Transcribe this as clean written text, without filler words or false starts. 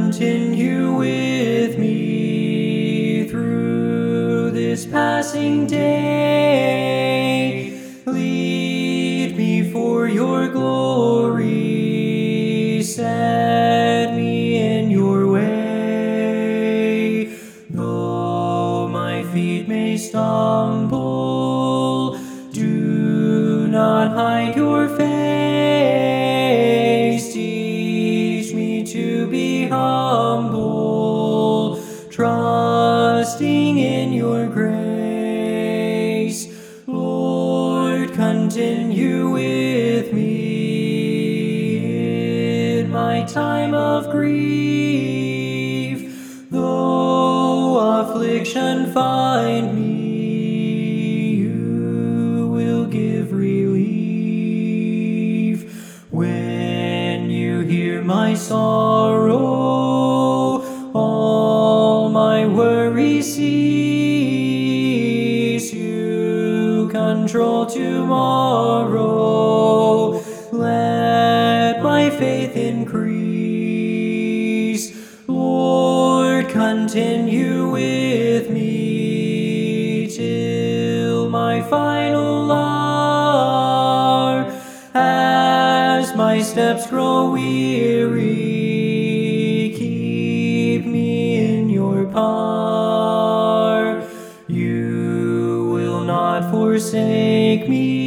continue with me through this passing day. Lead me for your glory, set me in your way. Though my feet may stumble, do not hide your face. Teach me to be humble, trusting in your grace. Lord, continue with me in my time of grief. Though affliction find me, you will give relief. When you hear my sorrow, all my worries cease. You control tomorrow. Let my faith increase. Lord, continue with me till my final hour. As my steps grow weary, keep me in your power. You will not forsake me.